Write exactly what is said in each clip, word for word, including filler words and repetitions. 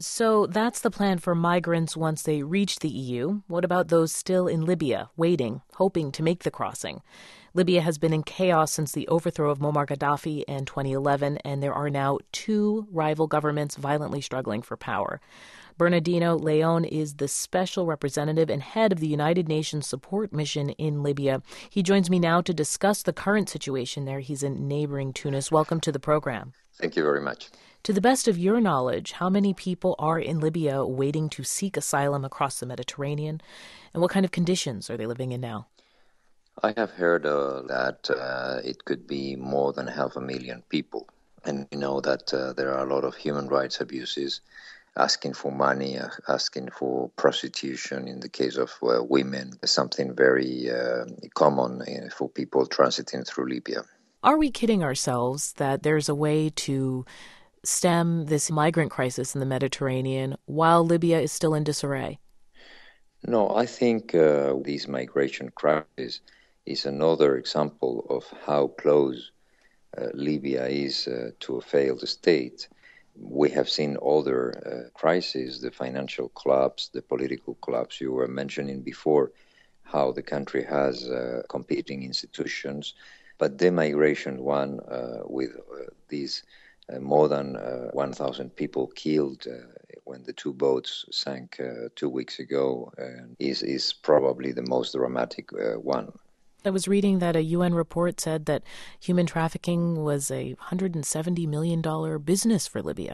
So that's the plan for migrants once they reach the E U. What about those still in Libya, waiting, hoping to make the crossing? Libya has been in chaos since the overthrow of Muammar Gaddafi in twenty eleven, and there are now two rival governments violently struggling for power. Bernardino Leon is the special representative and head of the United Nations support mission in Libya. He joins me now to discuss the current situation there. He's in neighboring Tunis. Welcome to the program. Thank you very much. To the best of your knowledge, how many people are in Libya waiting to seek asylum across the Mediterranean? And what kind of conditions are they living in now? I have heard uh, that uh, it could be more than half a million people. And we know that uh, there are a lot of human rights abuses, asking for money, uh, asking for prostitution in the case of uh, women, something very uh, common uh, for people transiting through Libya. Are we kidding ourselves that there's a way to stem this migrant crisis in the Mediterranean while Libya is still in disarray? No, I think uh, this migration crisis is another example of how close uh, Libya is uh, to a failed state. We have seen other uh, crises, the financial collapse, the political collapse you were mentioning before, how the country has uh, competing institutions. But the migration one, uh, with uh, these uh, more than uh, one thousand people killed uh, when the two boats sank uh, two weeks ago, uh, is, is probably the most dramatic uh, one. I was reading that a U N report said that human trafficking was a one hundred seventy million dollars business for Libya.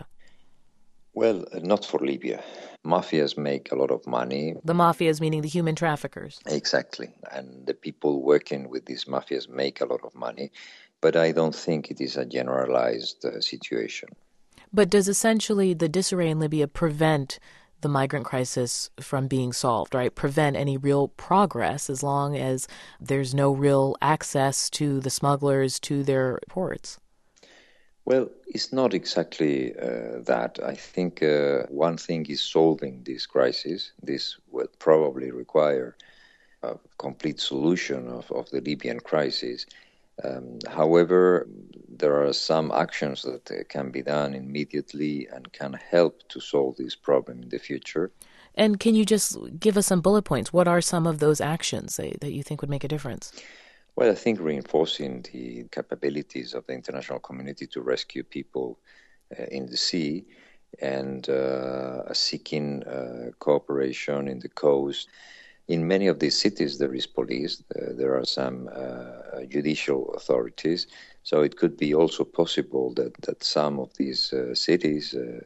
Well, not for Libya. Mafias make a lot of money. The mafias meaning the human traffickers. Exactly. And the people working with these mafias make a lot of money. But I don't think it is a generalized uh, situation. But does essentially the disarray in Libya prevent the migrant crisis from being solved, right? Prevent any real progress as long as there's no real access to the smugglers to their ports? Well, it's not exactly uh, that. I think uh, one thing is solving this crisis. This will probably require a complete solution of, of the Libyan crisis. Um, however, there are some actions that uh, can be done immediately and can help to solve this problem in the future. And can you just give us some bullet points? What are some of those actions that, that you think would make a difference? Well, I think reinforcing the capabilities of the international community to rescue people uh, in the sea and uh, seeking uh, cooperation in the coast. In many of these cities, there is police. Uh, there are some uh, judicial authorities. So it could be also possible that, that some of these uh, cities uh,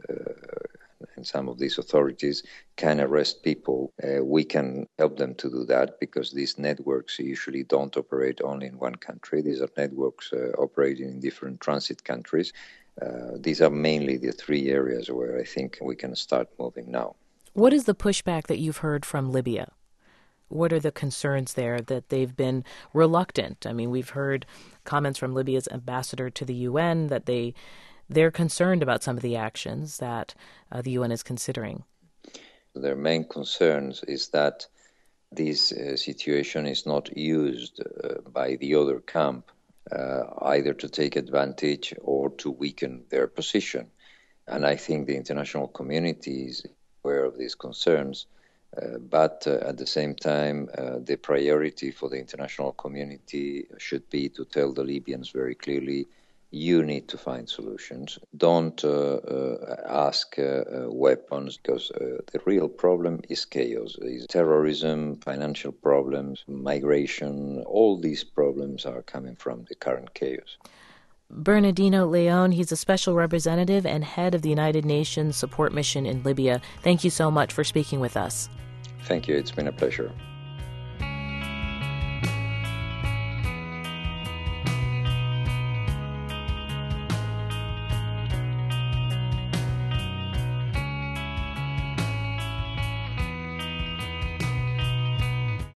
uh, and some of these authorities can arrest people. Uh, we can help them to do that because these networks usually don't operate only in one country. These are networks uh, operating in different transit countries. Uh, these are mainly the three areas where I think we can start moving now. What is the pushback that you've heard from Libya? What are the concerns there that they've been reluctant? I mean, we've heard comments from Libya's ambassador to the U N that they, they're concerned about some of the actions that uh, the U N is considering. Their main concerns is that this uh, situation is not used uh, by the other camp uh, either to take advantage or to weaken their position. And I think the international community is aware of these concerns. Uh, but uh, at the same time, uh, the priority for the international community should be to tell the Libyans very clearly, you need to find solutions. Don't uh, uh, ask uh, uh, weapons, because uh, the real problem is chaos. It's terrorism, financial problems, migration. All these problems are coming from the current chaos. Bernardino Leon, he's a special representative and head of the United Nations support mission in Libya. Thank you so much for speaking with us. Thank you. It's been a pleasure.